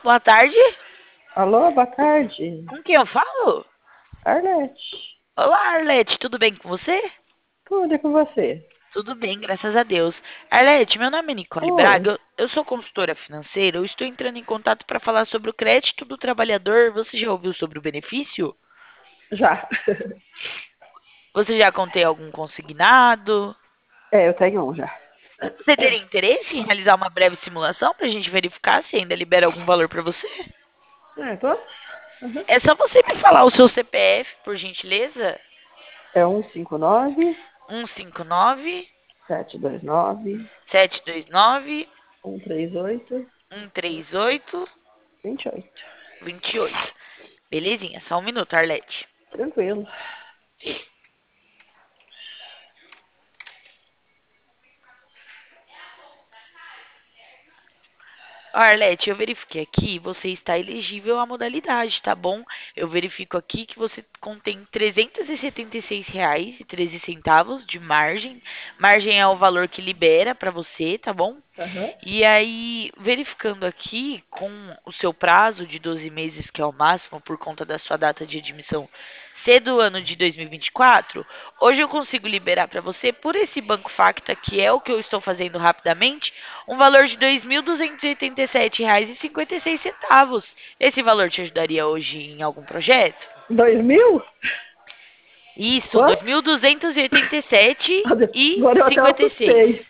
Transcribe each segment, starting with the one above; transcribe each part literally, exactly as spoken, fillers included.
boa tarde. Alô, boa tarde. Com quem eu falo? Arlete, Olá, Arlete, tudo bem com você? tudo é com você? Tudo bem, graças a Deus. Arlete, meu nome é Nicole Oi, Braga, eu, eu sou consultora financeira, eu estou entrando em contato para falar sobre o crédito do trabalhador. Você já ouviu sobre o benefício? já. Você já contei algum consignado? É, eu tenho um já. Você teria interesse em realizar uma breve simulação para a gente verificar se ainda libera algum valor para você? É, tô? Uhum. É só você me falar o seu C P F, por gentileza. É um cinco nove, Um cinco nove, sete dois nove, sete dois nove, um três oito, um três oito. vinte e oito. vinte e oito. Belezinha, só um minuto, Arlete. Tranquilo. Ó, Arlete, eu verifiquei aqui, você está elegível à modalidade, tá bom? Eu verifico aqui que você contém trezentos e setenta e seis reais e treze centavos de margem. Margem é o valor que libera para você, tá bom? Aham. E aí, verificando aqui, com o seu prazo de doze meses, que é o máximo, por conta da sua data de admissão ser do ano de dois mil e vinte e quatro, hoje eu consigo liberar para você, por esse Banco Facta, que é o que eu estou fazendo rapidamente, um valor de dois mil duzentos e oitenta e sete reais e cinquenta e seis centavos. Esse valor te ajudaria hoje em algum projeto? Dois mil? Isso, dois Quanto? mil duzentos e oitenta e sete e Agora eu até cinquenta e seis. assustei.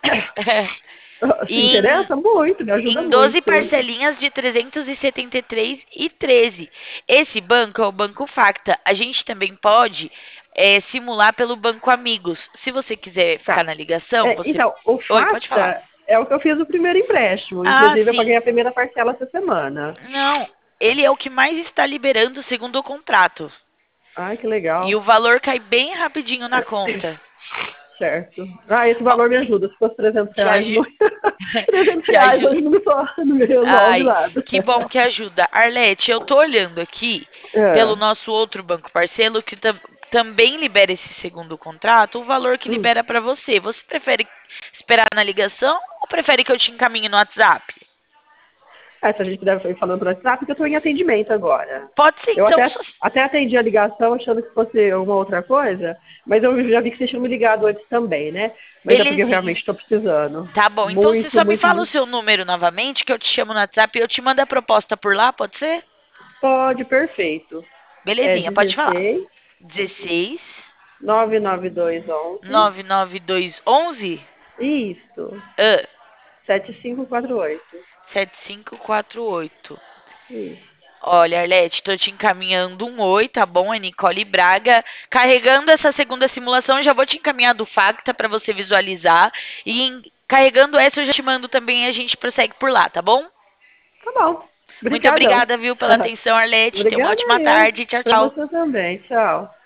Se Em interessa muito, me ajuda em doze muito. parcelinhas de trezentos e setenta e três e treze. Esse banco é o Banco Facta. A gente também pode é, simular pelo Banco Amigos. Se você quiser ficar Tá. na ligação, É, você. então, o Oi, pode falar. Facta é o que eu fiz o primeiro empréstimo. Ah, Inclusive, eu sim. paguei a primeira parcela essa semana. Não, ele é o que mais está liberando segundo o contrato. Ai, que E o legal. valor cai bem rapidinho na conta. Certo. Ah, esse Ó, valor me ajuda. Se fosse trezentos te, reais, aju não... trezentos te reais ajuda. hoje não me, só, não me resolve Ai, nada. que bom que ajuda. Arlete, eu tô olhando aqui pelo É. nosso outro banco parceiro que tam- também libera esse segundo contrato, o valor que Hum. libera para você. Você prefere esperar na ligação ou prefere que eu te encaminhe no WhatsApp? É, se a gente puder ir falando por WhatsApp, porque eu estou em atendimento agora. Pode ser Eu então. até, só- até atendi a ligação achando que fosse uma outra coisa, mas eu já vi que vocês tinham me ligado antes também, né? Mas é porque eu realmente Belezinha. estou precisando. Tá bom, então você Muito, só me muito, fala o muito. seu número novamente, que eu te chamo no WhatsApp e eu te mando a proposta por lá, pode ser? Pode, perfeito. É Belezinha, pode falar. dezesseis, dezesseis, nove nove dois onze. nove nove dois onze, Isso. ah, sete cinco quatro oito. sete cinco quatro oito. Isso. Olha, Arlete, tô te encaminhando um oi, tá bom? É Nicole Braga. Carregando essa segunda simulação, eu já vou te encaminhar do Facta para você visualizar. E em- carregando essa, eu já te mando também e a gente prossegue por lá, tá bom? Tá bom. Muito Obrigadão. obrigada, viu, pela atenção, Arlete. Tenha uma Obrigada ótima eu. tarde. Tchau, Pra tchau. você também. Tchau.